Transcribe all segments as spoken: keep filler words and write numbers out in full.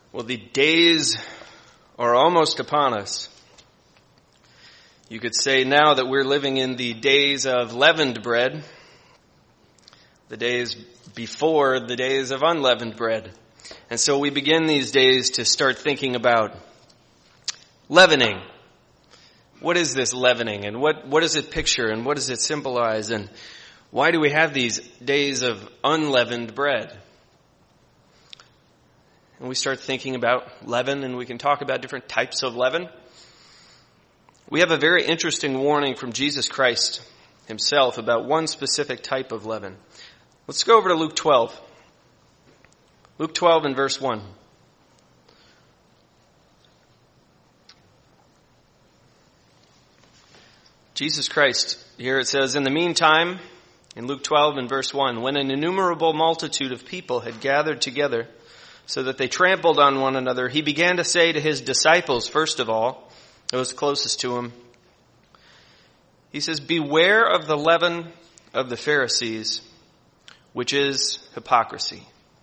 Well, the days are almost upon us. You could say now that we're living in the days of leavened bread, the days before the days of unleavened bread. And so we begin these days to start thinking about leavening. What is this leavening, and what, what does it picture, and what does it symbolize, and why do we have these days of unleavened bread? And we start thinking about leaven, and we can talk about different types of leaven. We have a very interesting warning from Jesus Christ himself about one specific type of leaven. Let's go over to Luke twelve. Luke twelve and verse one. Jesus Christ, here it says, in the meantime, in Luke twelve and verse one, when an innumerable multitude of people had gathered together so that they trampled on one another, he began to say to his disciples, first of all, those closest to him, he says, beware of the leaven of the Pharisees, which is hypocrisy.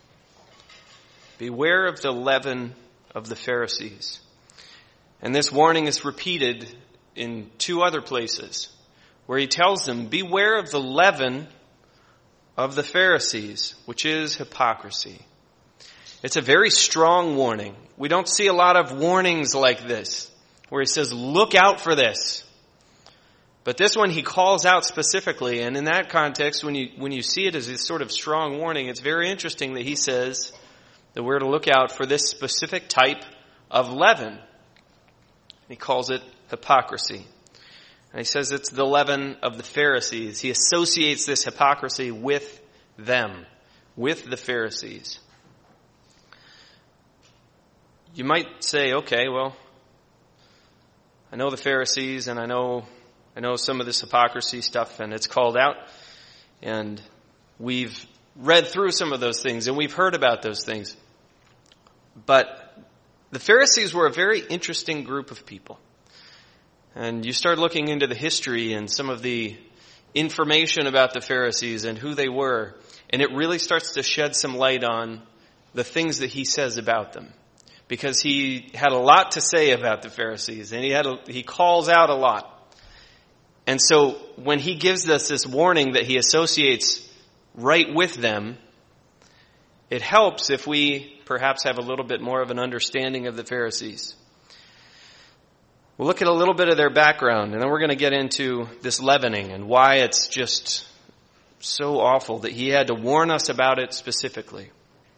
Beware of the leaven of the Pharisees. And this warning is repeated in two other places where he tells them, beware of the leaven of the Pharisees, which is hypocrisy. It's a very strong warning. We don't see a lot of warnings like this where he says, look out for this. But this one he calls out specifically, and in that context, when you when you see it as a sort of strong warning, it's very interesting that he says that we're to look out for this specific type of leaven. He calls it hypocrisy. And he says it's the leaven of the Pharisees. He associates this hypocrisy with them, with the Pharisees. You might say, okay, well, I know the Pharisees, and I know I know some of this hypocrisy stuff, and it's called out, and we've read through some of those things, and we've heard about those things. But the Pharisees were a very interesting group of people. And you start looking into the history and some of the information about the Pharisees and who they were, and it really starts to shed some light on the things that he says about them. Because he had a lot to say about the Pharisees, and he had a, he calls out a lot. And so when he gives us this warning that he associates right with them, it helps if we perhaps have a little bit more of an understanding of the Pharisees. We'll look at a little bit of their background, and then we're going to get into this leavening and why it's just so awful that he had to warn us about it specifically.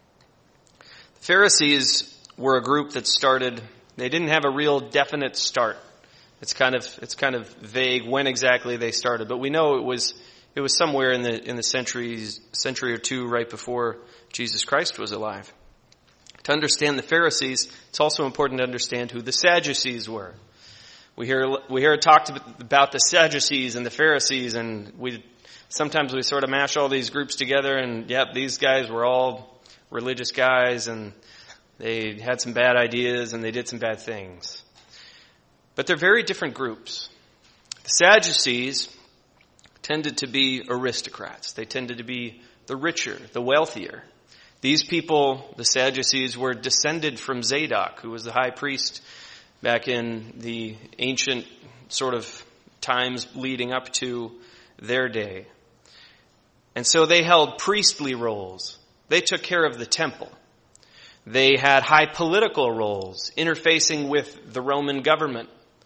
The Pharisees were a group that started, they didn't have a real definite start. It's kind of it's kind of vague when exactly they started, but we know it was it was somewhere in the in the centuries century or two right before Jesus Christ was alive. To understand the Pharisees, it's also important to understand who the Sadducees were. We hear we hear talked about the Sadducees and the Pharisees, and we sometimes we sort of mash all these groups together, and yep, these guys were all religious guys, and they had some bad ideas, and they did some bad things. But they're very different groups. The Sadducees tended to be aristocrats. They tended to be the richer, the wealthier. These people, the Sadducees, were descended from Zadok, who was the high priest back in the ancient sort of times leading up to their day. And so they held priestly roles. They took care of the temple. They had high political roles, interfacing with the Roman government.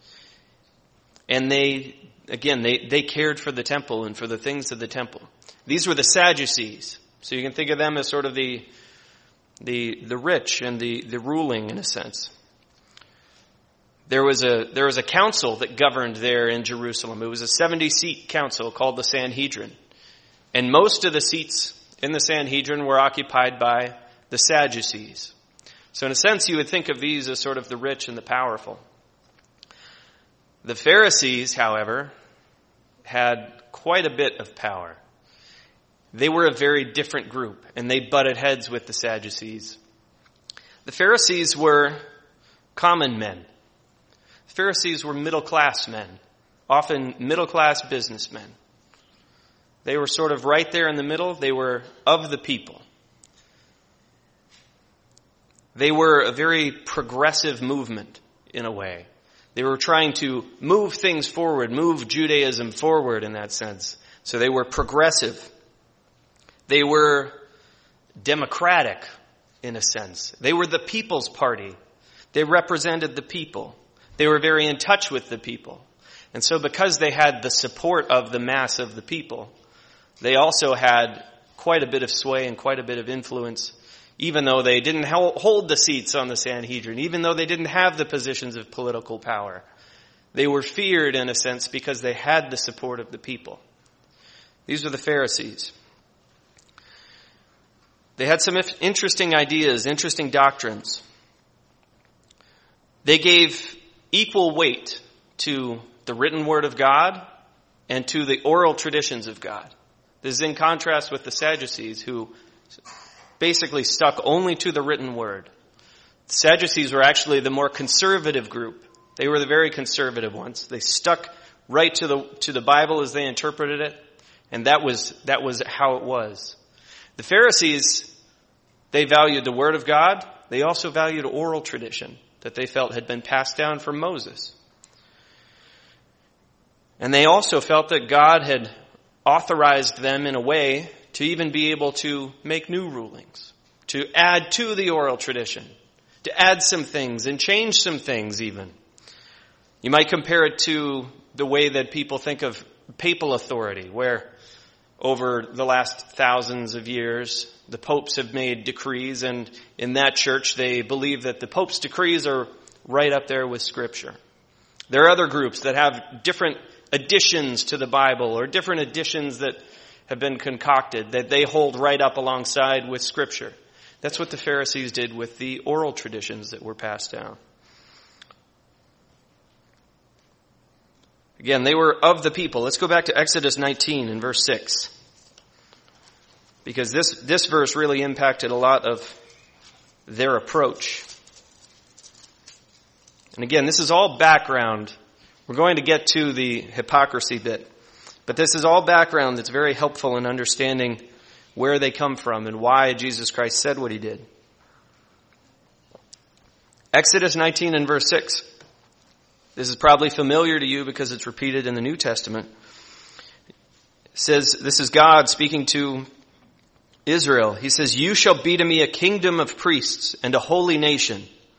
And they, again, they, they cared for the temple and for the things of the temple. These were the Sadducees. So you can think of them as sort of the the the rich and the, the ruling in a sense. There was a there was a council that governed there in Jerusalem. It was a seventy-seat council called the Sanhedrin. And most of the seats in the Sanhedrin were occupied by the Sadducees. So in a sense, you would think of these as sort of the rich and the powerful. The Pharisees, however, had quite a bit of power. They were a very different group, and they butted heads with the Sadducees. The Pharisees were common men. The Pharisees were middle-class men, often middle-class businessmen. They were sort of right there in the middle. They were of the people. They were a very progressive movement in a way. They were trying to move things forward, move Judaism forward in that sense. So they were progressive. They were democratic in a sense. They were the people's party. They represented the people. They were very in touch with the people. And so because they had the support of the mass of the people, they also had quite a bit of sway and quite a bit of influence, even though they didn't hold the seats on the Sanhedrin, even though they didn't have the positions of political power. They were feared in a sense because they had the support of the people. These were the Pharisees. They had some interesting ideas, interesting doctrines. They gave equal weight to the written word of God and to the oral traditions of God. This is in contrast with the Sadducees, who basically stuck only to the written word. The Sadducees were actually the more conservative group. They were the very conservative ones. They stuck right to the to the Bible as they interpreted it, and that was that was how it was. The Pharisees, they valued the word of God. They also valued oral tradition that they felt had been passed down from Moses. And they also felt that God had authorized them in a way to even be able to make new rulings, to add to the oral tradition, to add some things and change some things even. You might compare it to the way that people think of papal authority, where over the last thousands of years, the popes have made decrees, and in that church they believe that the pope's decrees are right up there with Scripture. There are other groups that have different additions to the Bible, or different additions that have been concocted that they hold right up alongside with Scripture. That's what the Pharisees did with the oral traditions that were passed down. Again, they were of the people. Let's go back to Exodus nineteen and verse six. Because this, this verse really impacted a lot of their approach. And again, this is all background. We're going to get to the hypocrisy bit. But this is all background that's very helpful in understanding where they come from and why Jesus Christ said what he did. Exodus nineteen and verse six. This is probably familiar to you because it's repeated in the New Testament. It says, this is God speaking to Israel. He says, "You shall be to me a kingdom of priests and a holy nation.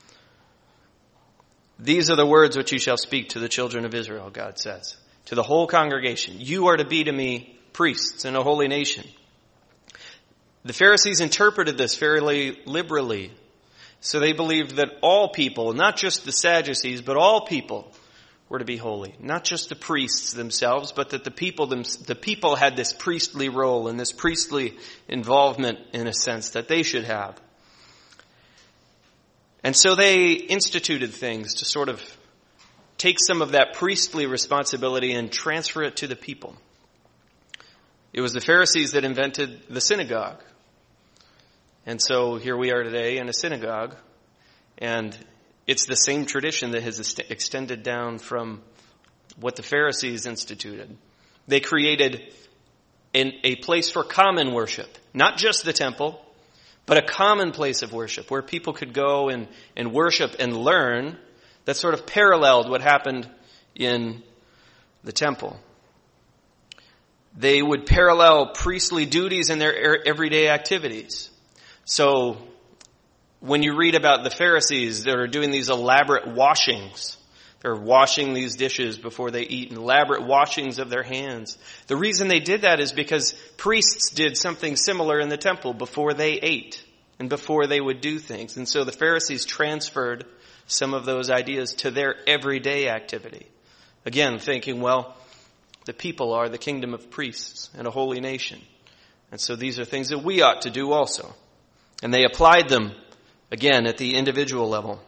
These are the words which you shall speak to the children of Israel," God says, to the whole congregation. You are to be to me priests and a holy nation. The Pharisees interpreted this fairly liberally. So they believed that all people, not just the Sadducees, but all people were to be holy. Not just the priests themselves, but that the people them, the people had this priestly role and this priestly involvement, in a sense, that they should have. And so they instituted things to sort of take some of that priestly responsibility and transfer it to the people. It was the Pharisees that invented the synagogue. And so here we are today in a synagogue, and it's the same tradition that has extended down from what the Pharisees instituted. They created an, a place for common worship, not just the temple, but a common place of worship where people could go and, and worship and learn that sort of paralleled what happened in the temple. They would parallel priestly duties in their everyday activities. So when you read about the Pharisees that are doing these elaborate washings, they're washing these dishes before they eat, and elaborate washings of their hands. The reason they did that is because priests did something similar in the temple before they ate and before they would do things. And so the Pharisees transferred some of those ideas to their everyday activity. Again, thinking, well, the people are the kingdom of priests and a holy nation. And so these are things that we ought to do also. And they applied them, again, at the individual level.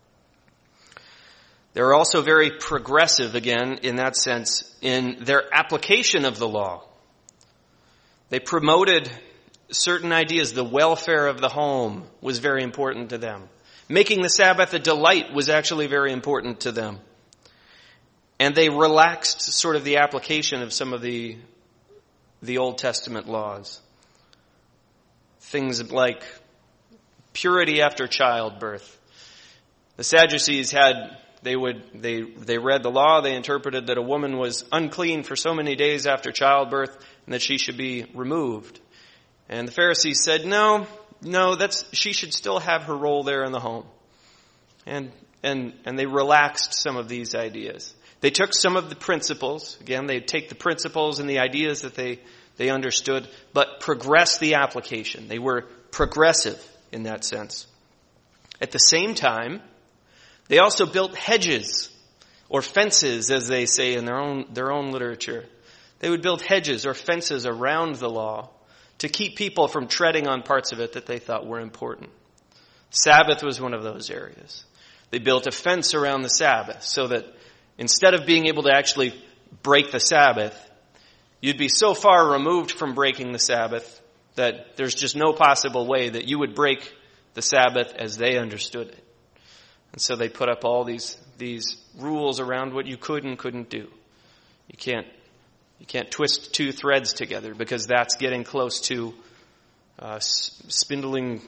They're also very progressive, again, in that sense, in their application of the law. They promoted certain ideas. The welfare of the home was very important to them. Making the Sabbath a delight was actually very important to them. And they relaxed sort of the application of some of the, the Old Testament laws. Things like purity after childbirth. The Sadducees had, they would, they, they read the law, they interpreted that a woman was unclean for so many days after childbirth and that she should be removed. And the Pharisees said, no, no, that's, she should still have her role there in the home. And, and, and they relaxed some of these ideas. They took some of the principles, again, they take the principles and the ideas that they, they understood, but progressed the application. They were progressive in that sense. At the same time, they also built hedges, or fences, as they say in their own, their own literature. They would build hedges or fences around the law to keep people from treading on parts of it that they thought were important. Sabbath was one of those areas. They built a fence around the Sabbath so that instead of being able to actually break the Sabbath, you'd be so far removed from breaking the Sabbath that there's just no possible way that you would break the Sabbath as they understood it. And so they put up all these these rules around what you could and couldn't do. You can't you can't twist two threads together because that's getting close to uh, spindling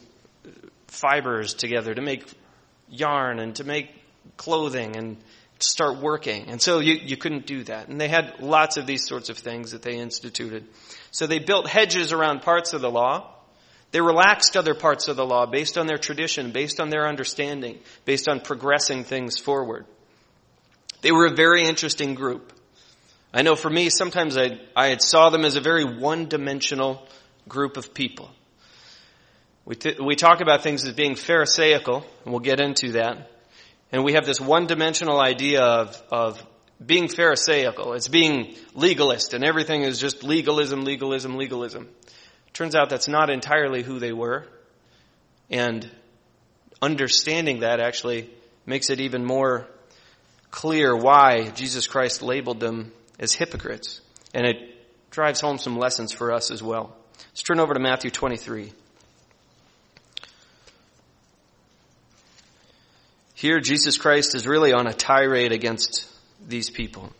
fibers together to make yarn and to make clothing and start working. And so you, you couldn't do that. And they had lots of these sorts of things that they instituted. So they built hedges around parts of the law. They relaxed other parts of the law based on their tradition, based on their understanding, based on progressing things forward. They were a very interesting group. I know for me, sometimes I, I saw them as a very one-dimensional group of people. We, t- we talk about things as being Pharisaical, and we'll get into that. And we have this one-dimensional idea of, of being Pharisaical. It's being legalist, and everything is just legalism, legalism, legalism. Turns out that's not entirely who they were. And understanding that actually makes it even more clear why Jesus Christ labeled them as hypocrites. And it drives home some lessons for us as well. Let's turn over to Matthew twenty-three. Here, Jesus Christ is really on a tirade against these people.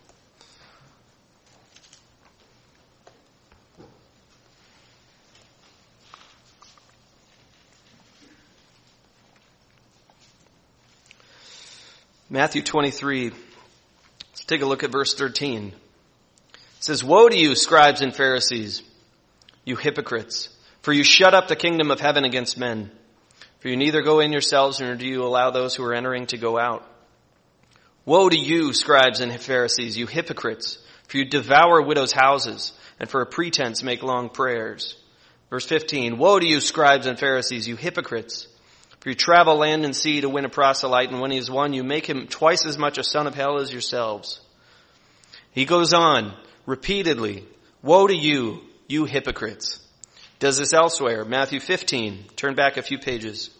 Matthew twenty-three, let's take a look at verse thirteen. It says, "Woe to you, scribes and Pharisees, you hypocrites, for you shut up the kingdom of heaven against men. For you neither go in yourselves, nor do you allow those who are entering to go out. Woe to you, scribes and Pharisees, you hypocrites, for you devour widows' houses, and for a pretense make long prayers." Verse fifteen, "Woe to you, scribes and Pharisees, you hypocrites, for you travel land and sea to win a proselyte, and when he is won, you make him twice as much a son of hell as yourselves." He goes on repeatedly, "Woe to you, you hypocrites." Does this elsewhere. Matthew fifteen. Turn back a few pages.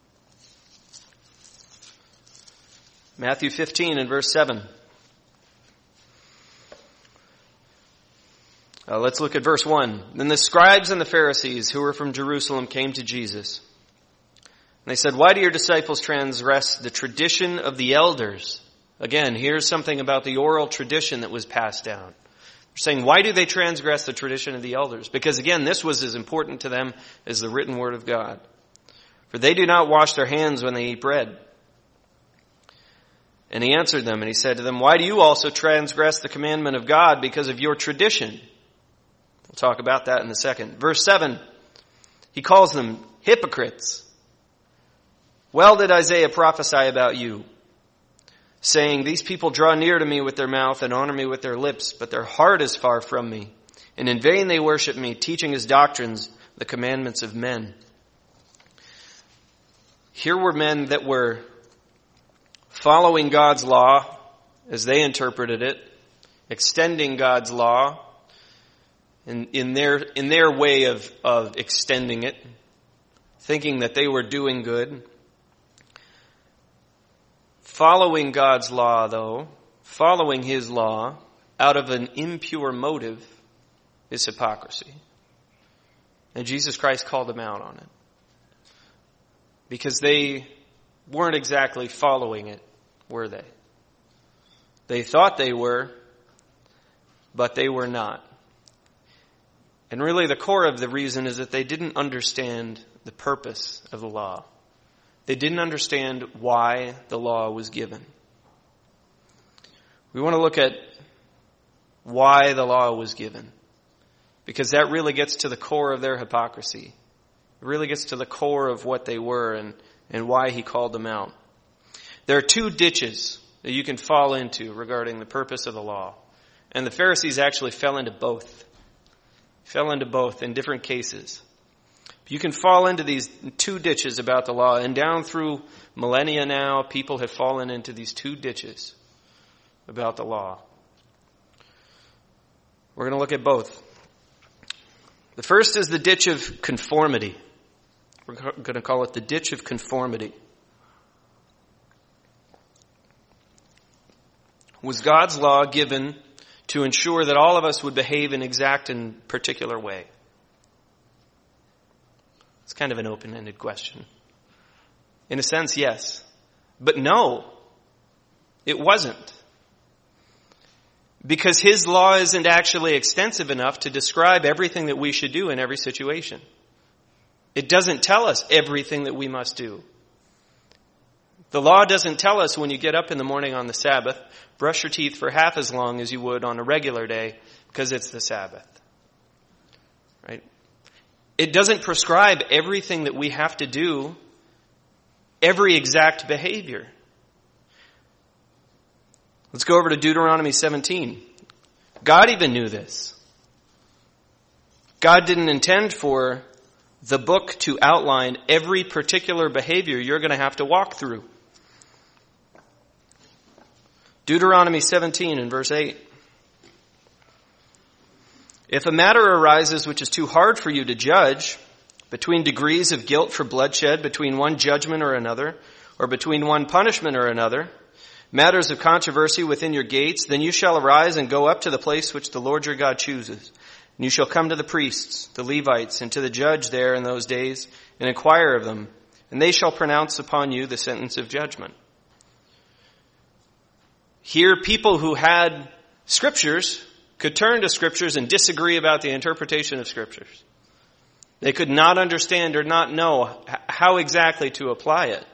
Matthew fifteen and verse seven. Uh, let's look at verse one. "Then the scribes and the Pharisees who were from Jerusalem came to Jesus. And they said, 'Why do your disciples transgress the tradition of the elders?'" Again, here's something about the oral tradition that was passed down. They're saying, why do they transgress the tradition of the elders? Because again, this was as important to them as the written word of God. "For they do not wash their hands when they eat bread." And he answered them and he said to them, "Why do you also transgress the commandment of God because of your tradition?" We'll talk about that in a second. Verse seven, he calls them hypocrites. "Well did Isaiah prophesy about you, saying, 'These people draw near to me with their mouth and honor me with their lips, but their heart is far from me. And in vain they worship me, teaching as doctrines the commandments of men.'" Here were men that were following God's law as they interpreted it, extending God's law in, in their in their way of, of extending it, thinking that they were doing good. Following God's law, though, following his law out of an impure motive is hypocrisy. And Jesus Christ called them out on it. Because they weren't exactly following it, were they? They thought they were, but they were not. And really the core of the reason is that they didn't understand the purpose of the law. They didn't understand why the law was given. We want to look at why the law was given, because that really gets to the core of their hypocrisy. It really gets to the core of what they were and, and why he called them out. There are two ditches that you can fall into regarding the purpose of the law. And the Pharisees actually fell into both. Fell into both in different cases. You can fall into these two ditches about the law, and down through millennia now, people have fallen into these two ditches about the law. We're going to look at both. The first is the ditch of conformity. We're going to call it the ditch of conformity. Was God's law given to ensure that all of us would behave in exact and particular way? It's kind of an open-ended question. In a sense, yes. But no, it wasn't. Because his law isn't actually extensive enough to describe everything that we should do in every situation. It doesn't tell us everything that we must do. The law doesn't tell us when you get up in the morning on the Sabbath, brush your teeth for half as long as you would on a regular day because it's the Sabbath. Right? It doesn't prescribe everything that we have to do, every exact behavior. Let's go over to Deuteronomy seventeen. God even knew this. God didn't intend for the book to outline every particular behavior you're going to have to walk through. Deuteronomy seventeen and verse eight. If a matter arises which is too hard for you to judge, between degrees of guilt for bloodshed, between one judgment or another, or between one punishment or another, matters of controversy within your gates, then you shall arise and go up to the place which the Lord your God chooses. And you shall come to the priests, the Levites, and to the judge there in those days, and inquire of them, and they shall pronounce upon you the sentence of judgment. Here, people who had scriptures could turn to scriptures and disagree about the interpretation of scriptures. They could not understand or not know how exactly to apply it.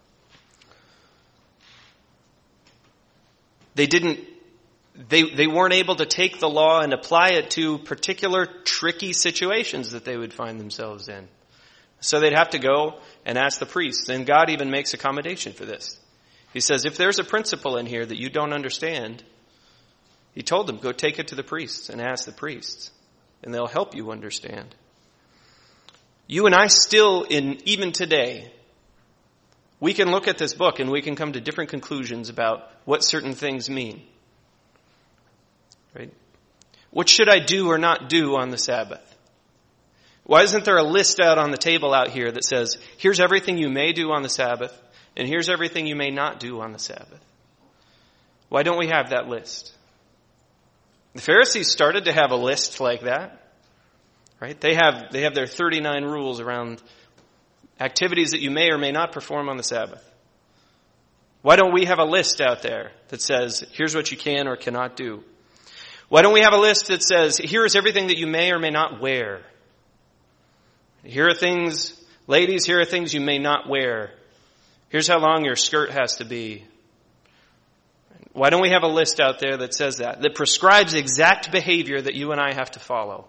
They didn't, they, they weren't able to take the law and apply it to particular tricky situations that they would find themselves in. So they'd have to go and ask the priests. And God even makes accommodation for this. He says, if there's a principle in here that you don't understand, he told them, go take it to the priests and ask the priests, and they'll help you understand. You and I still, in even today, we can look at this book and we can come to different conclusions about what certain things mean. Right? What should I do or not do on the Sabbath? Why isn't there a list out on the table out here that says, here's everything you may do on the Sabbath, and here's everything you may not do on the Sabbath? Why don't we have that list? The Pharisees started to have a list like that. Right? They have, they have their thirty-nine rules around activities that you may or may not perform on the Sabbath. Why don't we have a list out there that says, here's what you can or cannot do? Why don't we have a list that says, here is everything that you may or may not wear? Here are things, ladies, here are things you may not wear. Here's how long your skirt has to be. Why don't we have a list out there that says that, that prescribes exact behavior that you and I have to follow?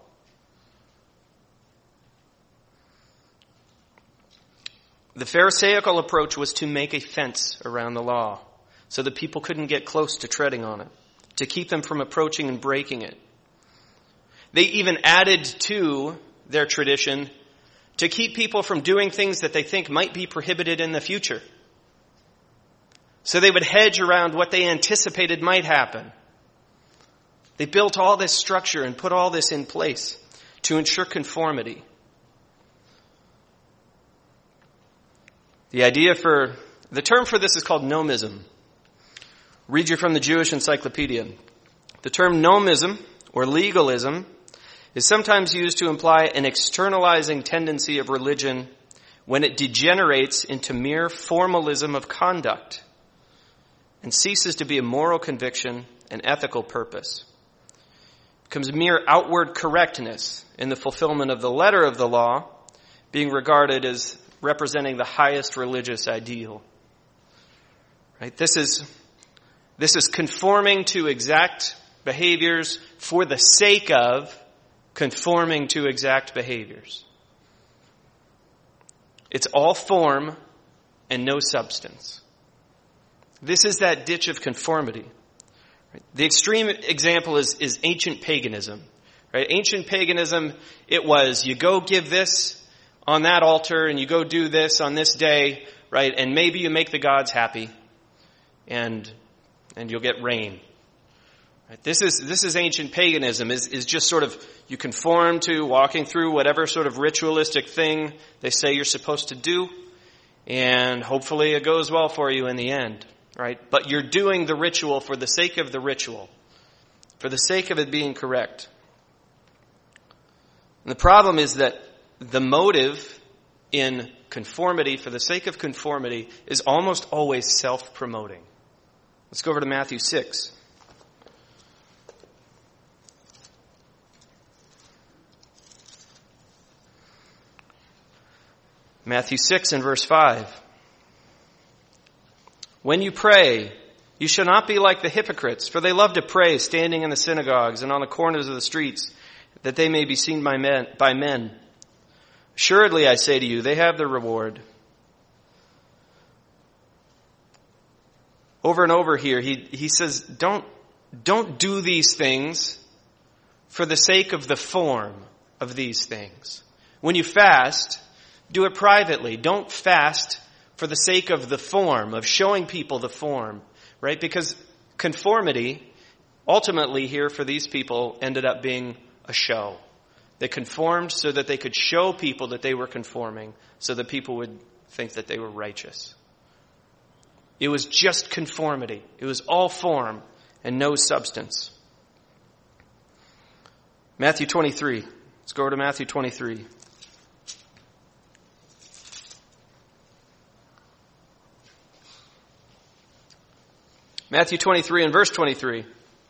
The Pharisaical approach was to make a fence around the law so that people couldn't get close to treading on it, to keep them from approaching and breaking it. They even added to their tradition to keep people from doing things that they think might be prohibited in the future. So they would hedge around what they anticipated might happen. They built all this structure and put all this in place to ensure conformity. The idea for, the term for this is called nomism. Read you from the Jewish Encyclopedia. The term nomism, or legalism, is sometimes used to imply an externalizing tendency of religion when it degenerates into mere formalism of conduct and ceases to be a moral conviction and ethical purpose. It becomes mere outward correctness in the fulfillment of the letter of the law, being regarded as representing the highest religious ideal. Right? This is, this is conforming to exact behaviors for the sake of conforming to exact behaviors. It's all form and no substance. This is that ditch of conformity. Right? The extreme example is, is ancient paganism. Right? Ancient paganism, it was you go give this on that altar and you go do this on this day, right? And maybe you make the gods happy and and you'll get rain. Right? This is this is ancient paganism, is, is just sort of you conform to walking through whatever sort of ritualistic thing they say you're supposed to do, and hopefully it goes well for you in the end. Right? But you're doing the ritual for the sake of the ritual, for the sake of it being correct. And the problem is that the motive in conformity, for the sake of conformity, is almost always self-promoting. Let's go over to Matthew six. Matthew six and verse five. When you pray, you shall not be like the hypocrites, for they love to pray standing in the synagogues and on the corners of the streets, that they may be seen by men. By men. Assuredly, I say to you, they have their reward. Over and over here, he, he says, don't, don't do these things for the sake of the form of these things. When you fast, do it privately. Don't fast for the sake of the form, of showing people the form, right? Because conformity, ultimately here for these people, ended up being a show. They conformed so that they could show people that they were conforming, so that people would think that they were righteous. It was just conformity. It was all form and no substance. Matthew twenty-three. Let's go over to Matthew twenty-three. Matthew twenty-three and verse twenty-three.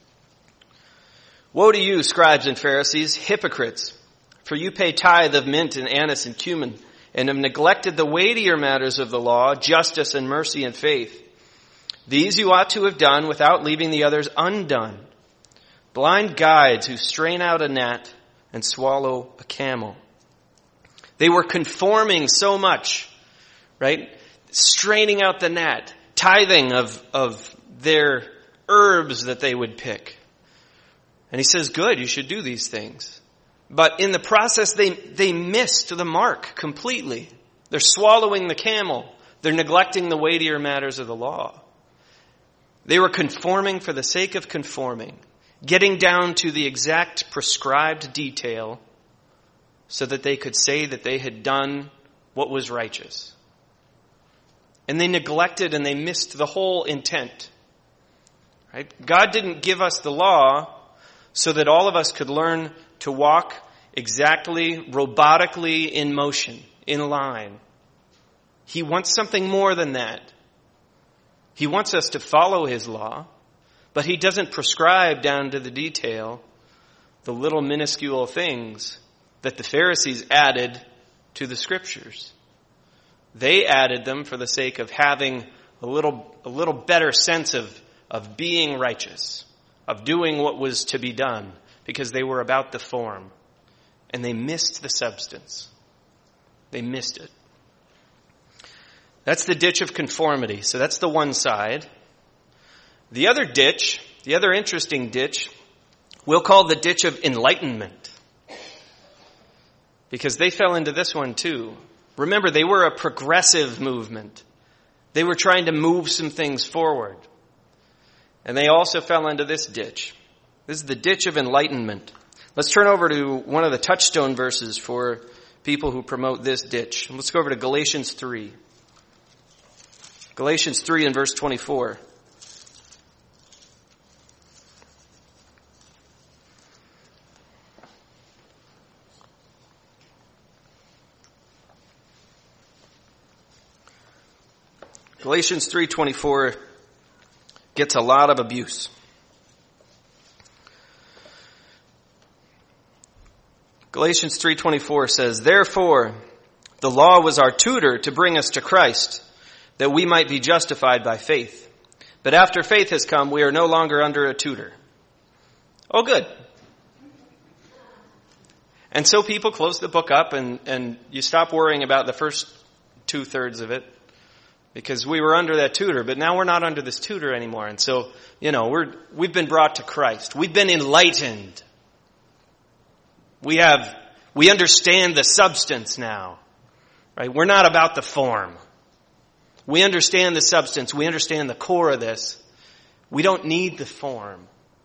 Woe to you, scribes and Pharisees, hypocrites, for you pay tithe of mint and anise and cumin, and have neglected the weightier matters of the law, justice and mercy and faith. These you ought to have done without leaving the others undone. Blind guides who strain out a gnat and swallow a camel. They were conforming so much, right? Straining out the gnat, tithing of, of their herbs that they would pick. And he says, good, you should do these things. But in the process, they, they missed the mark completely. They're swallowing the camel. They're neglecting the weightier matters of the law. They were conforming for the sake of conforming, getting down to the exact prescribed detail so that they could say that they had done what was righteous. And they neglected and they missed the whole intent. Right? God didn't give us the law so that all of us could learn to walk exactly, robotically in motion, in line. He wants something more than that. He wants us to follow his law, but he doesn't prescribe down to the detail the little minuscule things that the Pharisees added to the scriptures. They added them for the sake of having a little, a little better sense of, of being righteous, of doing what was to be done, because they were about the form. And they missed the substance. They missed it. That's the ditch of conformity. So that's the one side. The other ditch, the other interesting ditch, we'll call the ditch of enlightenment. Because they fell into this one too. Remember, they were a progressive movement. They were trying to move some things forward. And they also fell into this ditch. This is the ditch of enlightenment. Let's turn over to one of the touchstone verses for people who promote this ditch. Let's go over to Galatians three. Galatians three and verse twenty-four. Galatians three twenty-four gets a lot of abuse. Galatians three twenty-four says, therefore, The law was our tutor to bring us to Christ, that we might be justified by faith. But after faith has come, we are no longer under a tutor. Oh, good. And so people close the book up and, and you stop worrying about the first two-thirds of it because we were under that tutor, but now we're not under this tutor anymore. And so, you know, we're, we've been brought to Christ. We've been enlightened. We have, we understand the substance now, right? We're not about the form. We understand the substance. We understand the core of this. We don't need the form.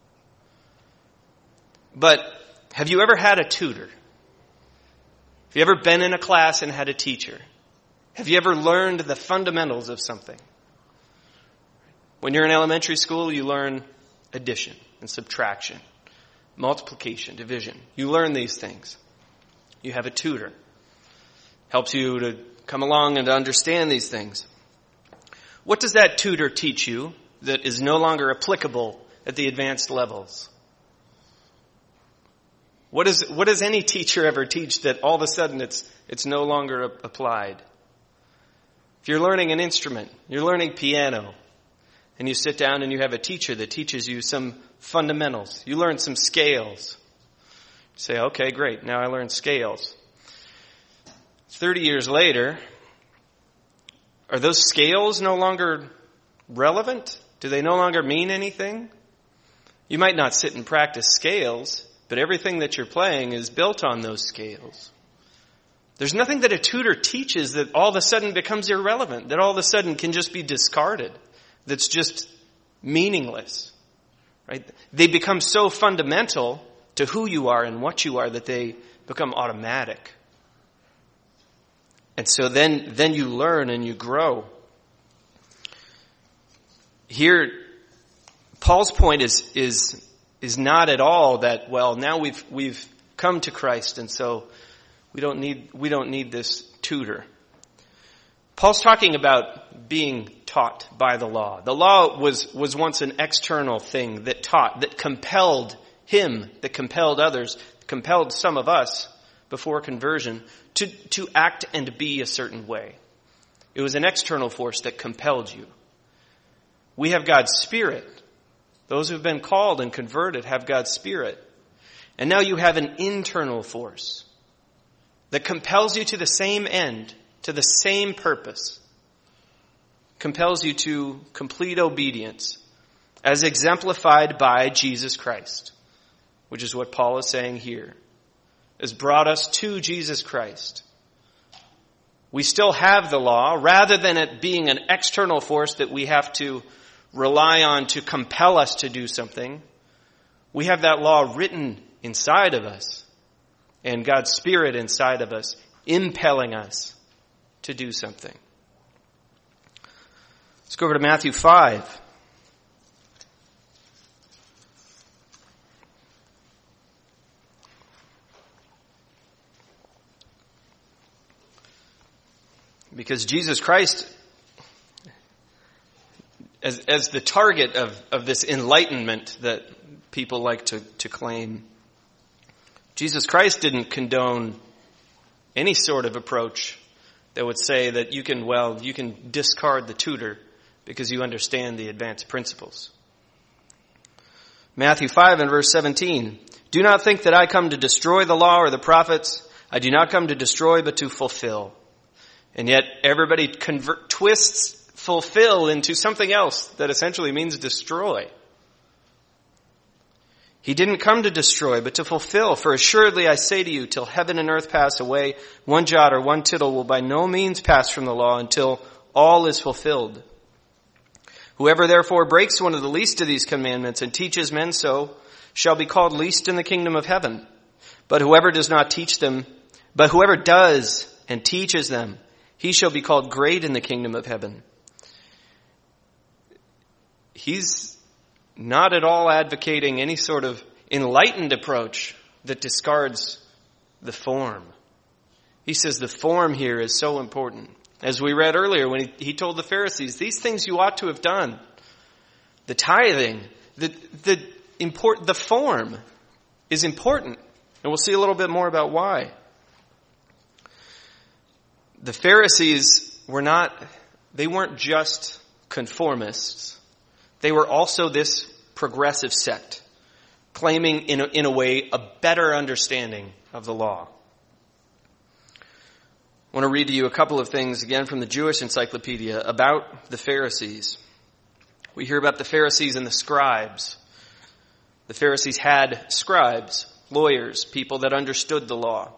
But have you ever had a tutor? Have you ever been in a class and had a teacher? Have you ever learned the fundamentals of something? When you're in elementary school, you learn addition and subtraction, multiplication, division. You learn these things. You have a tutor. Helps you to come along and to understand these things. What does that tutor teach you that is no longer applicable at the advanced levels? What is, what does any teacher ever teach that all of a sudden it's, it's no longer applied? If you're learning an instrument, you're learning piano, and you sit down and you have a teacher that teaches you some fundamentals. You learn some scales. You say, okay, great, now I learned scales. Thirty years later, are those scales no longer relevant? Do they no longer mean anything? You might not sit and practice scales, but everything that you're playing is built on those scales. There's nothing that a tutor teaches that all of a sudden becomes irrelevant, that all of a sudden can just be discarded, that's just meaningless, right? They become so fundamental to who you are and what you are that they become automatic. And so then, then you learn and you grow. Here, Paul's point is, is, is not at all that, well, now we've, we've come to Christ and so we don't need, we don't need this tutor. Paul's talking about being taught by the law. The law was, was once an external thing that taught, that compelled him, that compelled others, compelled some of us before conversion to, to act and be a certain way. It was an external force that compelled you. We have God's Spirit. Those who've been called and converted have God's Spirit. And now you have an internal force that compels you to the same end, to the same purpose. Compels you to complete obedience as exemplified by Jesus Christ, which is what Paul is saying here, has brought us to Jesus Christ. We still have the law, rather than it being an external force that we have to rely on to compel us to do something. We have that law written inside of us and God's Spirit inside of us, impelling us to do something. Let's go over to Matthew five. Because Jesus Christ, as, as the target of, of this enlightenment that people like to, to claim, Jesus Christ didn't condone any sort of approach that would say that you can, well, you can discard the tutor because you understand the advanced principles. Matthew five and verse seventeen. Do not think that I come to destroy the law or the prophets. I do not come to destroy, but to fulfill. And yet everybody convert, twists fulfill into something else that essentially means destroy. He didn't come to destroy, but to fulfill. For assuredly I say to you, till heaven and earth pass away, one jot or one tittle will by no means pass from the law until all is fulfilled. Whoever therefore breaks one of the least of these commandments and teaches men so shall be called least in the kingdom of heaven. But whoever does not teach them, but whoever does and teaches them, he shall be called great in the kingdom of heaven. He's not at all advocating any sort of enlightened approach that discards the form. He says the form here is so important. As we read earlier when he, he told the Pharisees, these things you ought to have done. The tithing, the, the, import, the form is important. And we'll see a little bit more about why. the Pharisees were not, they weren't just conformists. They were also this progressive sect, claiming in a, in a way a better understanding of the law. I want to read to you a couple of things again from the Jewish Encyclopedia about the Pharisees. We hear about the Pharisees and the scribes. The Pharisees had scribes, lawyers, people that understood the law.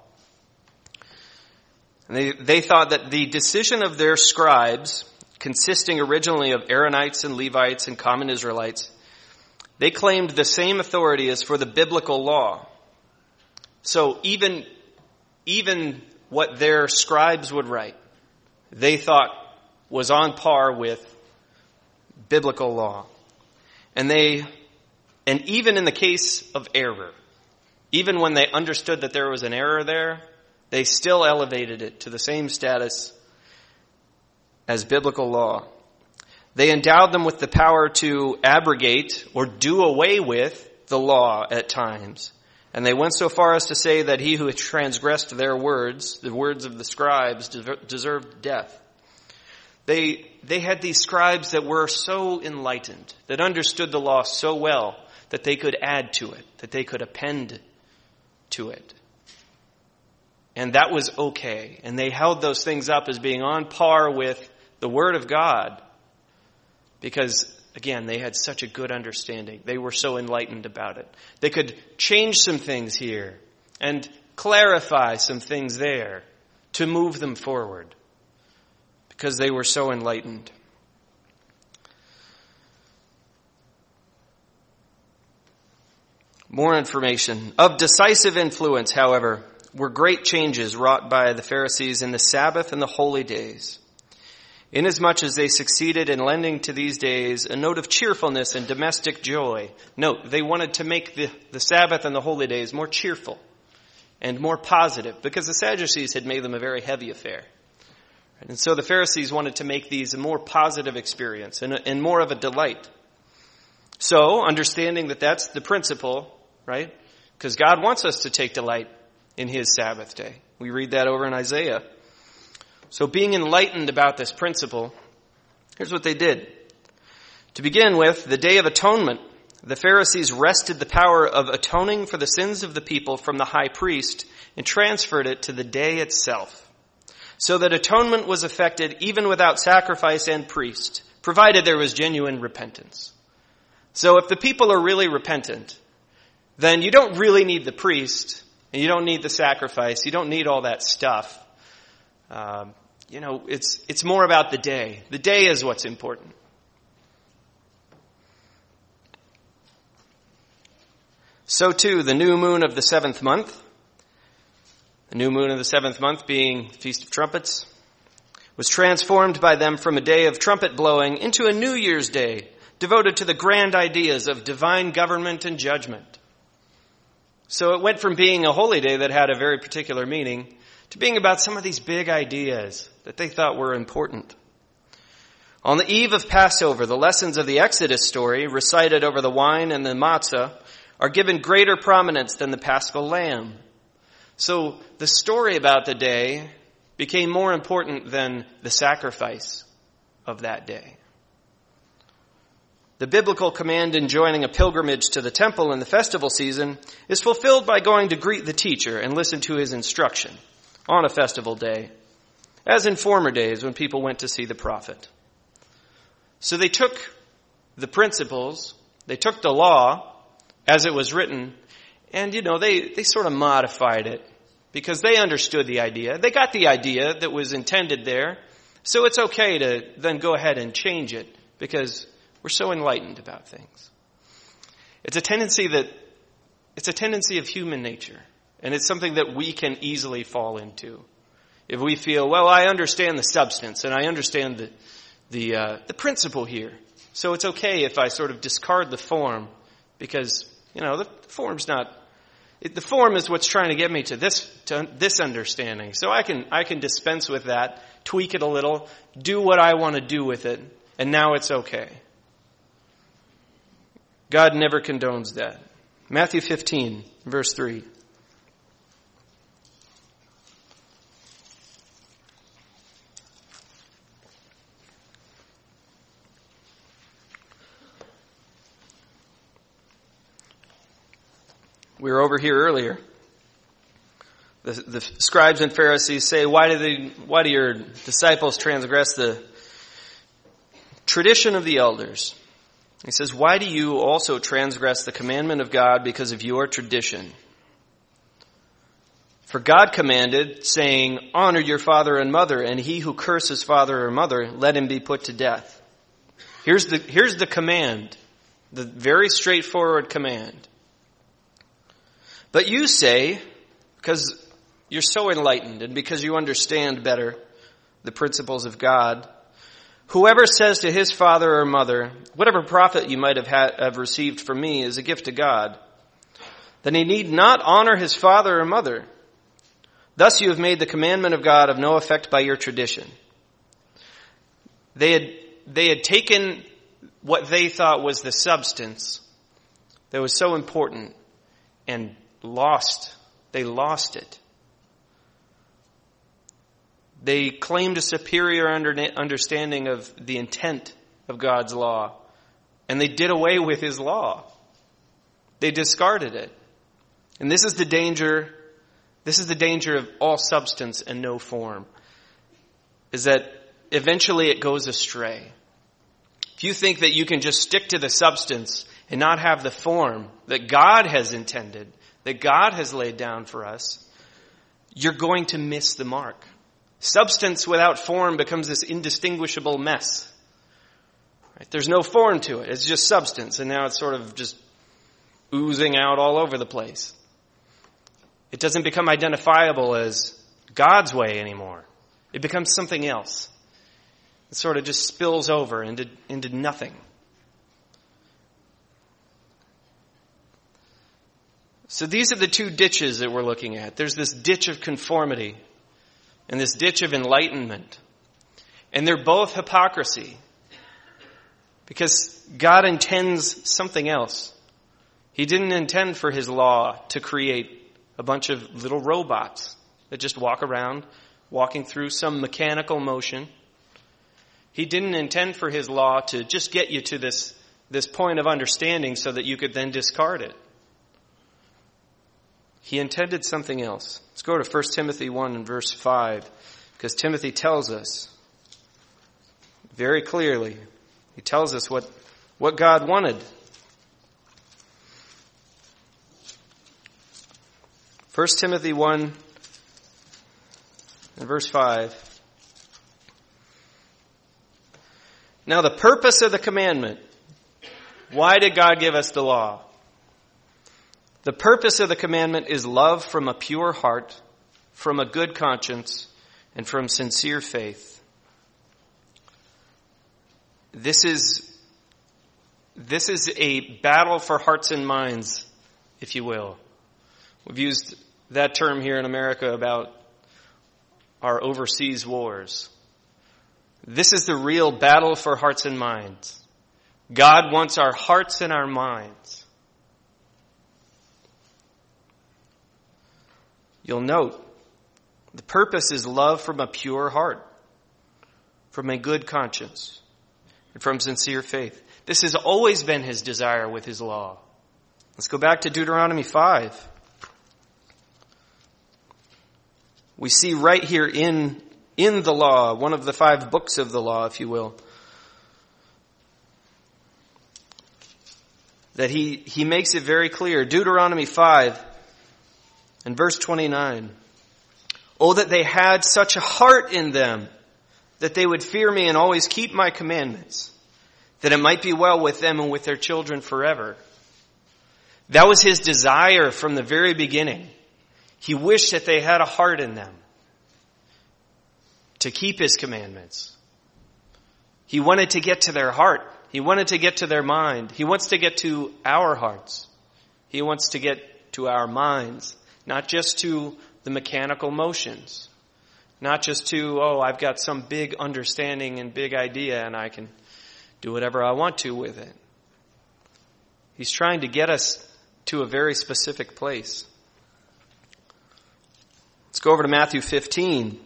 And they, they thought that the decision of their scribes, consisting originally of Aaronites and Levites and common Israelites, they claimed the same authority as for the biblical law. So even, even what their scribes would write, they thought was on par with biblical law. And they, and even in the case of error, even when they understood that there was an error there, they still elevated it to the same status as biblical law. They endowed them with the power to abrogate or do away with the law at times. And they went so far as to say that he who had transgressed their words, the words of the scribes, deserved death. They, they had these scribes that were so enlightened, that understood the law so well, that they could add to it, that they could append to it. And that was okay. And they held those things up as being on par with the Word of God. Because, again, they had such a good understanding. They were so enlightened about it. They could change some things here and clarify some things there to move them forward. Because they were so enlightened. More information. Of decisive influence, however, were great changes wrought by the Pharisees in the Sabbath and the holy days, inasmuch as they succeeded in lending to these days a note of cheerfulness and domestic joy. Note, they wanted to make the, the Sabbath and the holy days more cheerful and more positive, because the Sadducees had made them a very heavy affair. And so the Pharisees wanted to make these a more positive experience and, and more of a delight. So, understanding that that's the principle, right? Because God wants us to take delight in his Sabbath day. We read that over in Isaiah. So being enlightened about this principle, here's what they did. To begin with, the Day of Atonement, the Pharisees wrested the power of atoning for the sins of the people from the high priest and transferred it to the day itself, so that atonement was effected even without sacrifice and priest, provided there was genuine repentance. So if the people are really repentant, then you don't really need the priest, and you don't need the sacrifice, you don't need all that stuff. Um, you know, it's it's more about the day. The day is what's important. So too, the new moon of the seventh month, the new moon of the seventh month being Feast of Trumpets, was transformed by them from a day of trumpet blowing into a New Year's Day, devoted to the grand ideas of divine government and judgment. So it went from being a holy day that had a very particular meaning to being about some of these big ideas that they thought were important. On the eve of Passover, the lessons of the Exodus story, recited over the wine and the matzah, are given greater prominence than the Paschal lamb. So the story about the day became more important than the sacrifice of that day. The biblical command enjoining a pilgrimage to the temple in the festival season is fulfilled by going to greet the teacher and listen to his instruction on a festival day, as in former days when people went to see the prophet. So they took the principles, they took the law as it was written, and, you know, they, they sort of modified it because they understood the idea. They got the idea that was intended there, so it's okay to then go ahead and change it because we're so enlightened about things. It's a tendency that, it's a tendency of human nature. And it's something that we can easily fall into. If we feel, well, I understand the substance and I understand the, the, uh, the principle here. So it's okay if I sort of discard the form because, you know, the form's not, it, the form is what's trying to get me to this, to this understanding. So I can, I can dispense with that, tweak it a little, do what I want to do with it, and now it's okay. God never condones that. Matthew fifteen, verse three. We were over here earlier. The, the scribes and Pharisees say, why do they, why do your disciples transgress the tradition of the elders? He says, why do you also transgress the commandment of God because of your tradition? For God commanded, saying, honor your father and mother, and he who curses father or mother, let him be put to death. Here's the, here's the command, the very straightforward command. But you say, because you're so enlightened and because you understand better the principles of God, whoever says to his father or mother, whatever profit you might have, had, have received from me is a gift to God, then he need not honor his father or mother. Thus you have made the commandment of God of no effect by your tradition. They had, they had taken what they thought was the substance that was so important and lost. They lost it. They claimed a superior understanding of the intent of God's law, and they did away with his law. They discarded it. And this is the danger, this is the danger of all substance and no form, is that eventually it goes astray. If you think that you can just stick to the substance and not have the form that God has intended, that God has laid down for us, you're going to miss the mark. Substance without form becomes this indistinguishable mess. Right? There's no form to it. It's just substance, and now it's sort of just oozing out all over the place. It doesn't become identifiable as God's way anymore. It becomes something else. It sort of just spills over into, into nothing. So these are the two ditches that we're looking at. There's this ditch of conformity and this ditch of enlightenment. And they're both hypocrisy. Because God intends something else. He didn't intend for his law to create a bunch of little robots that just walk around, walking through some mechanical motion. He didn't intend for his law to just get you to this, this point of understanding so that you could then discard it. He intended something else. Let's go to First Timothy one and verse five, because Timothy tells us very clearly. He tells us what, what God wanted. First Timothy one and verse five. Now the purpose of the commandment. Why did God give us the law? The purpose of the commandment is love from a pure heart, from a good conscience, and from sincere faith. This is, this is a battle for hearts and minds, if you will. We've used that term here in America about our overseas wars. This is the real battle for hearts and minds. God wants our hearts and our minds. You'll note, the purpose is love from a pure heart, from a good conscience, and from sincere faith. This has always been his desire with his law. Let's go back to Deuteronomy five. We see right here in, in the law, one of the five books of the law, if you will, that he, he makes it very clear. Deuteronomy five and verse twenty-nine. Oh, that they had such a heart in them that they would fear me and always keep my commandments, that it might be well with them and with their children forever. That was his desire from the very beginning. He wished that they had a heart in them to keep his commandments. He wanted to get to their heart. He wanted to get to their mind. He wants to get to our hearts. He wants to get to our minds, not just to the mechanical motions, not just to, oh, I've got some big understanding and big idea and I can do whatever I want to with it. He's trying to get us to a very specific place. Let's go over to Matthew fifteen.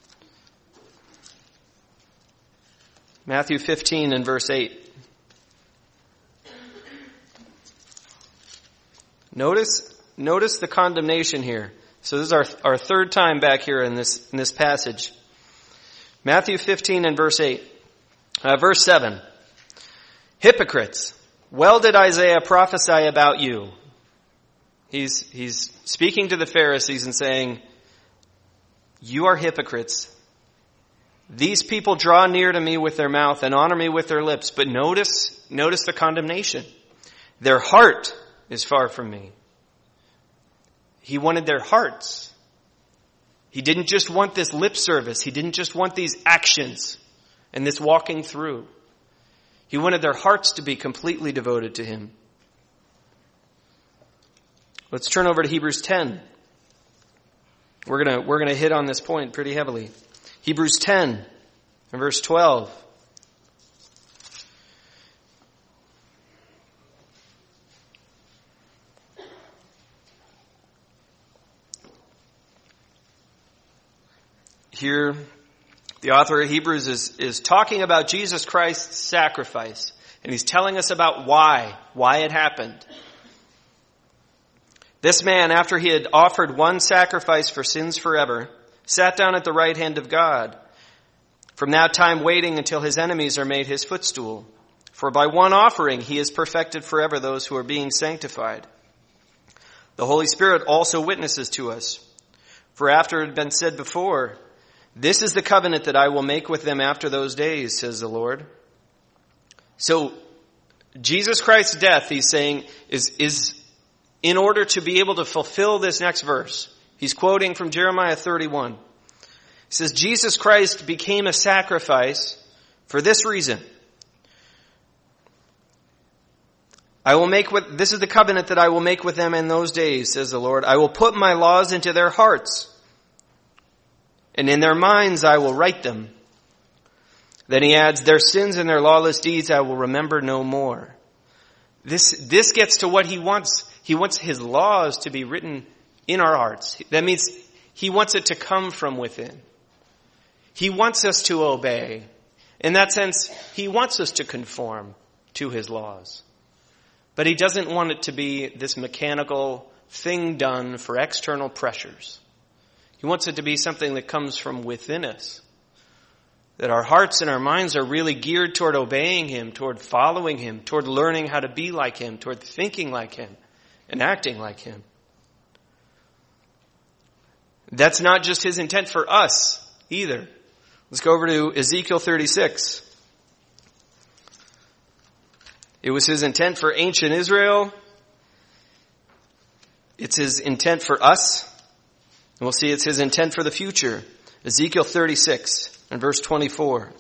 Matthew fifteen and verse eight. Notice notice the condemnation here. So this is our, our third time back here in this, in this passage. Matthew fifteen and verse eight, uh, verse seven. Hypocrites, well did Isaiah prophesy about you. He's, he's speaking to the Pharisees and saying, you are hypocrites. These people draw near to me with their mouth and honor me with their lips. But notice, notice the condemnation. Their heart is far from me. He wanted their hearts. He didn't just want this lip service. He didn't just want these actions and this walking through. He wanted their hearts to be completely devoted to him. Let's turn over to Hebrews ten. We're gonna, we're gonna hit on this point pretty heavily. Hebrews ten and verse twelve. Here, the author of Hebrews is, is talking about Jesus Christ's sacrifice. And he's telling us about why, why it happened. This man, after he had offered one sacrifice for sins forever, sat down at the right hand of God, from that time waiting until his enemies are made his footstool. For by one offering he has perfected forever those who are being sanctified. The Holy Spirit also witnesses to us. For after it had been said before, this is the covenant that I will make with them after those days, says the Lord. So, Jesus Christ's death, he's saying, is, is in order to be able to fulfill this next verse. He's quoting from Jeremiah thirty-one. He says, Jesus Christ became a sacrifice for this reason. I will make with, this is the covenant that I will make with them in those days, says the Lord. I will put my laws into their hearts, and in their minds I will write them. Then he adds, their sins and their lawless deeds I will remember no more. This, this gets to what he wants. He wants his laws to be written in our hearts. That means he wants it to come from within. He wants us to obey. In that sense, he wants us to conform to his laws. But he doesn't want it to be this mechanical thing done for external pressures. He wants it to be something that comes from within us. That our hearts and our minds are really geared toward obeying him, toward following him, toward learning how to be like him, toward thinking like him, and acting like him. That's not just his intent for us either. Let's go over to Ezekiel thirty-six. It was his intent for ancient Israel. It's his intent for us. And we'll see it's his intent for the future. Ezekiel thirty-six and verse twenty-four.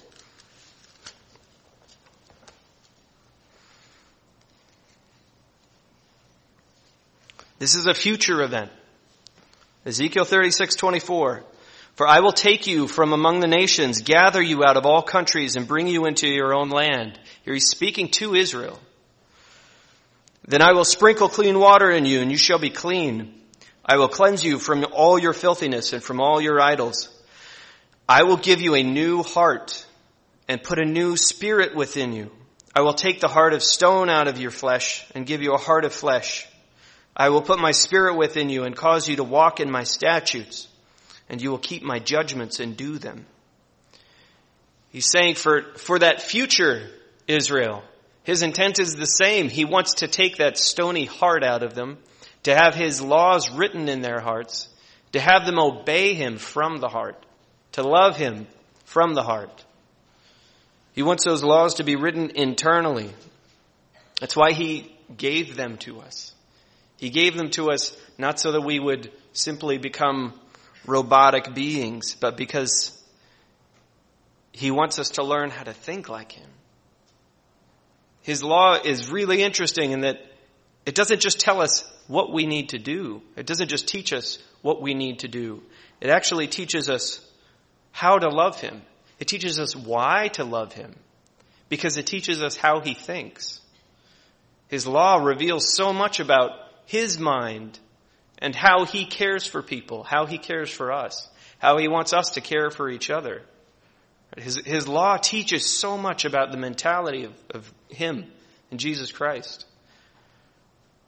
This is a future event. Ezekiel thirty-six twenty-four. For I will take you from among the nations, gather you out of all countries, and bring you into your own land. Here he's speaking to Israel. Then I will sprinkle clean water in you, and you shall be clean. I will cleanse you from all your filthiness and from all your idols. I will give you a new heart and put a new spirit within you. I will take the heart of stone out of your flesh and give you a heart of flesh. I will put my spirit within you and cause you to walk in my statutes, and you will keep my judgments and do them. He's saying for, for that future Israel, his intent is the same. He wants to take that stony heart out of them, to have his laws written in their hearts, to have them obey him from the heart, to love him from the heart. He wants those laws to be written internally. That's why he gave them to us. He gave them to us not so that we would simply become robotic beings, but because he wants us to learn how to think like him. His law is really interesting in that it doesn't just tell us what we need to do. It doesn't just teach us what we need to do. It actually teaches us how to love him. It teaches us why to love him, because it teaches us how he thinks. His law reveals so much about his mind and how he cares for people, how he cares for us, how he wants us to care for each other. His, his law teaches so much about the mentality of, of him and Jesus Christ.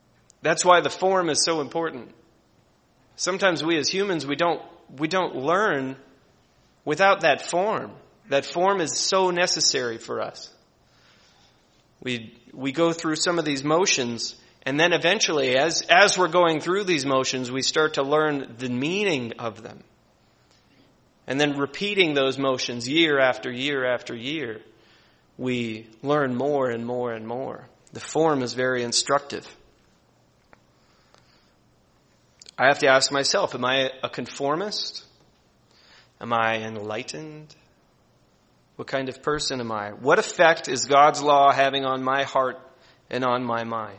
That's why the form is so important. Sometimes we as humans, we don't, we don't learn without that form. That form is so necessary for us. We, we go through some of these motions, and then eventually, as, as we're going through these motions, we start to learn the meaning of them. And then repeating those motions year after year after year, we learn more and more and more. The form is very instructive. I have to ask myself, am I a conformist? Am I enlightened? What kind of person am I? What effect is God's law having on my heart and on my mind?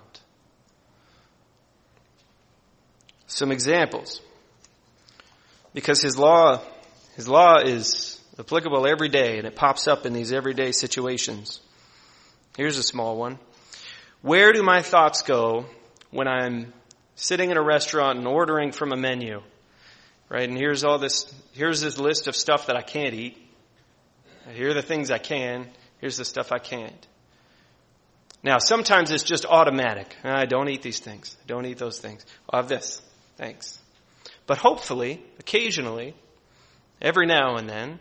Some examples. Because His law, His law is applicable every day, and it pops up in these everyday situations. Here's a small one. Where do my thoughts go when I'm sitting in a restaurant and ordering from a menu? Right? And here's all this, here's this list of stuff that I can't eat. Here are the things I can. Here's the stuff I can't. Now, sometimes it's just automatic. I don't eat these things. I don't eat those things. I'll have this. Thanks. But hopefully, occasionally, every now and then,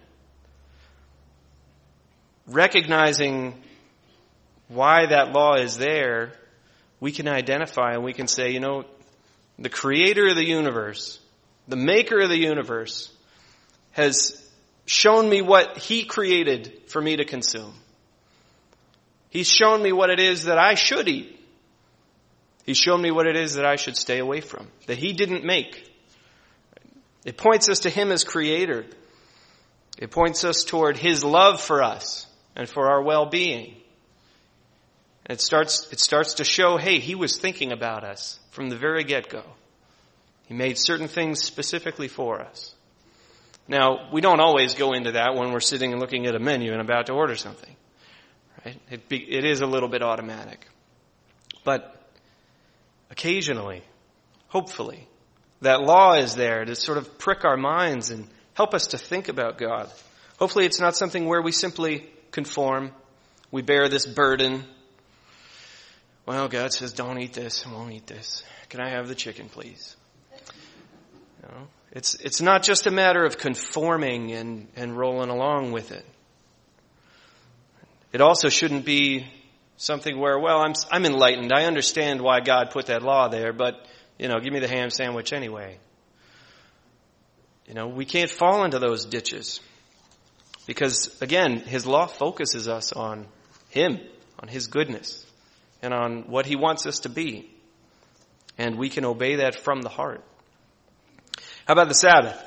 recognizing why that law is there, we can identify and we can say, you know, the creator of the universe, the maker of the universe, has shown me what He created for me to consume. He's shown me what it is that I should eat. He's shown me what it is that I should stay away from, that He didn't make. It points us to Him as creator. It points us toward His love for us and for our well-being. And it starts, it starts to show, hey, He was thinking about us from the very get-go. He made certain things specifically for us. Now, we don't always go into that when we're sitting and looking at a menu and about to order something. Right? It, be, it is a little bit automatic. But occasionally, hopefully, that law is there to sort of prick our minds and help us to think about God. Hopefully it's not something where we simply conform. We bear this burden. Well, God says, don't eat this, I won't eat this. Can I have the chicken, please? You know, it's, it's not just a matter of conforming and, and rolling along with it. It also shouldn't be something where, well, I'm, I'm enlightened. I understand why God put that law there, but, you know, give me the ham sandwich anyway. You know, we can't fall into those ditches. Because, again, His law focuses us on Him, on His goodness, and on what He wants us to be. And we can obey that from the heart. How about the Sabbath?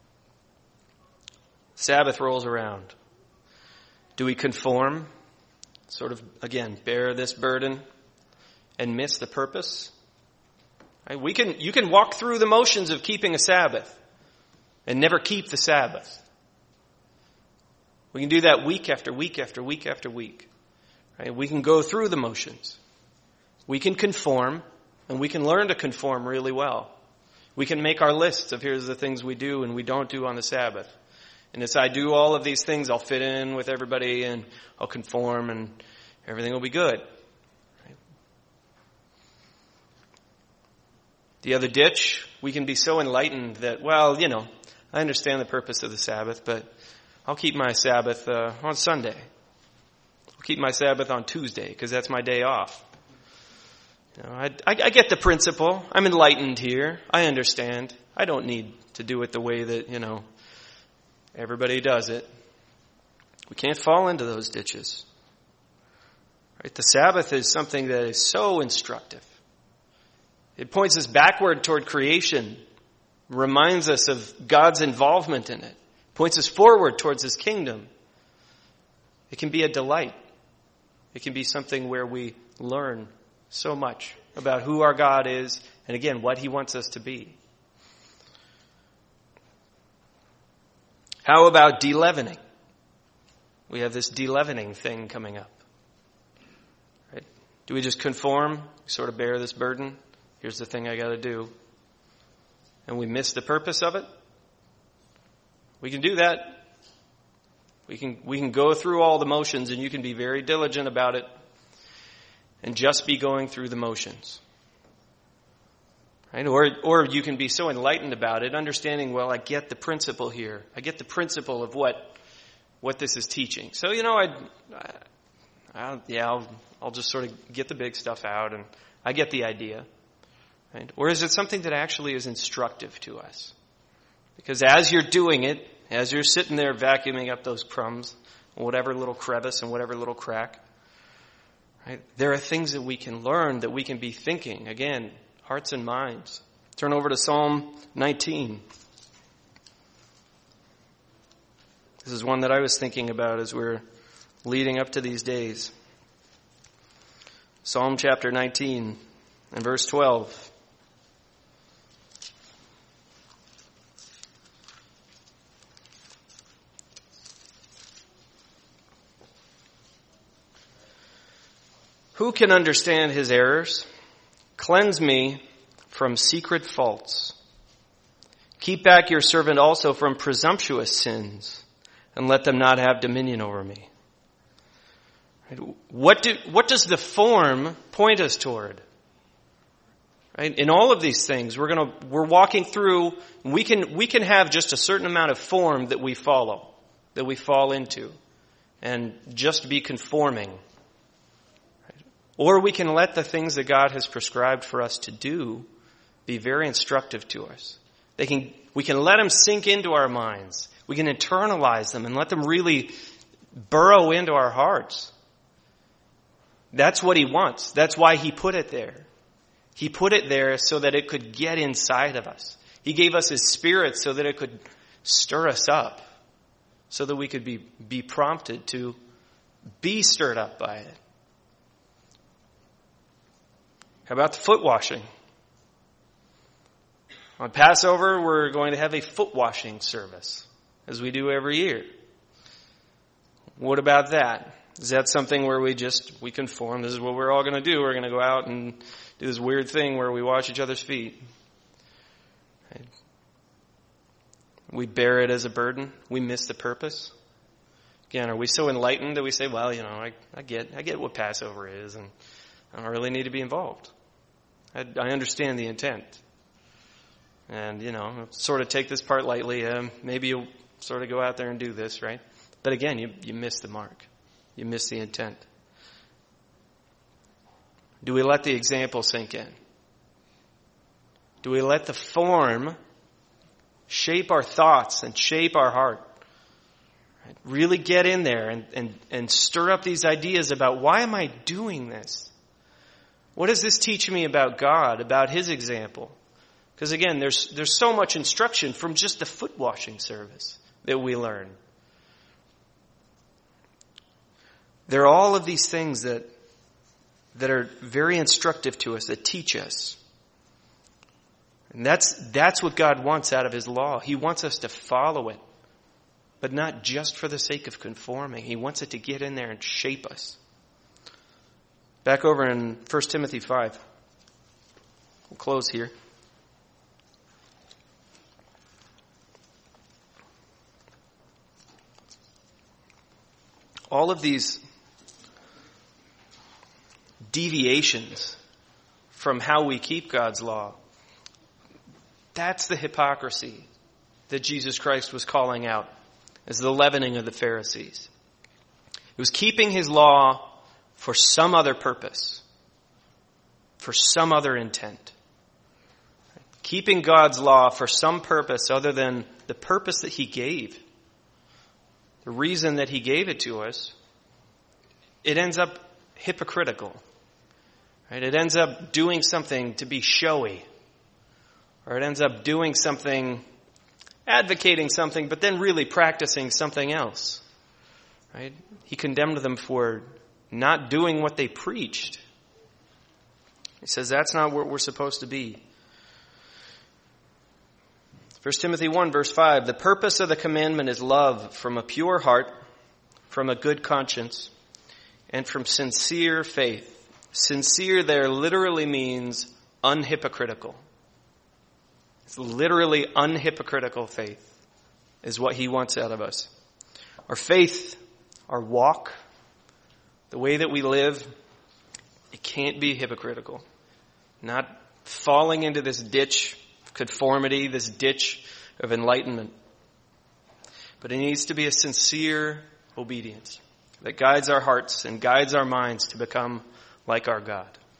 Sabbath rolls around. Do we conform? Sort of, again, bear this burden and miss the purpose? Right? We can, you can walk through the motions of keeping a Sabbath and never keep the Sabbath. We can do that week after week after week after week. Right? We can go through the motions. We can conform, and we can learn to conform really well. We can make our lists of here's the things we do and we don't do on the Sabbath. And as I do all of these things, I'll fit in with everybody and I'll conform and everything will be good. Right? The other ditch, we can be so enlightened that, well, you know, I understand the purpose of the Sabbath, but I'll keep my Sabbath uh, on Sunday. I'll keep my Sabbath on Tuesday because that's my day off. You know, I, I, I get the principle. I'm enlightened here. I understand. I don't need to do it the way that, you know, everybody does it. We can't fall into those ditches. Right? The Sabbath is something that is so instructive. It points us backward toward creation, reminds us of God's involvement in it, points us forward towards His kingdom. It can be a delight. It can be something where we learn so much about who our God is and, again, what He wants us to be. How about de-leavening? We have this de-leavening thing coming up. Right? Do we just conform, sort of bear this burden? Here's the thing I got to do. And we miss the purpose of it? We can do that. We can, we can go through all the motions, and you can be very diligent about it and just be going through the motions. Right? Or, or you can be so enlightened about it, understanding, well, I get the principle here. I get the principle of what, what this is teaching. So, you know, I, I I'll, yeah, I'll, I'll just sort of get the big stuff out and I get the idea. Right? Or is it something that actually is instructive to us? Because as you're doing it, as you're sitting there vacuuming up those crumbs, whatever little crevice and whatever little crack, right, there are things that we can learn, that we can be thinking. Again, hearts and minds. Turn over to Psalm nineteen. This is one that I was thinking about as we're leading up to these days. Psalm chapter nineteen and verse twelve. Who can understand his errors? Cleanse me from secret faults. Keep back your servant also from presumptuous sins, and let them not have dominion over me. What do, what does the form point us toward? Right? In all of these things, we're gonna, we're walking through, we can, we can have just a certain amount of form that we follow, that we fall into, and just be conforming. Or we can let the things that God has prescribed for us to do be very instructive to us. They can, we can let them sink into our minds. We can internalize them and let them really burrow into our hearts. That's what he wants. That's why he put it there. He put it there so that it could get inside of us. He gave us his Spirit so that it could stir us up, so that we could be, be prompted to be stirred up by it. How about the foot washing? On Passover, we're going to have a foot washing service, as we do every year. What about that? Is that something where we just, we conform? This is what we're all going to do. We're going to go out and do this weird thing where we wash each other's feet. Right? We bear it as a burden. We miss the purpose. Again, are we so enlightened that we say, well, you know, I, I get, I get what Passover is, and I don't really need to be involved. I, I understand the intent. And, you know, sort of take this part lightly. Um, maybe you'll sort of go out there and do this, right? But again, you, you miss the mark. You miss the intent. Do we let the example sink in? Do we let the form shape our thoughts and shape our heart? Right? Really get in there and, and, and stir up these ideas about, why am I doing this? What does this teach me about God, about his example? Because again, there's there's so much instruction from just the foot washing service that we learn. There are all of these things that that are very instructive to us, that teach us. And that's that's what God wants out of his law. He wants us to follow it, but not just for the sake of conforming. He wants it to get in there and shape us. Back over in First Timothy five. We'll close here. All of these deviations from how we keep God's law, that's the hypocrisy that Jesus Christ was calling out as the leavening of the Pharisees. It was keeping his law for some other purpose, for some other intent. Keeping God's law for some purpose other than the purpose that he gave. The reason that he gave it to us, it ends up hypocritical. Right? It ends up doing something to be showy. Or it ends up doing something, advocating something, but then really practicing something else. Right? He condemned them for not doing what they preached. He says that's not what we're supposed to be. First Timothy one, verse five, the purpose of the commandment is love from a pure heart, from a good conscience, and from sincere faith. Sincere there literally means unhypocritical. It's literally unhypocritical faith is what he wants out of us. Our faith, our walk, the way that we live, it can't be hypocritical. Not falling into this ditch of conformity, this ditch of enlightenment. But it needs to be a sincere obedience that guides our hearts and guides our minds to become like our God.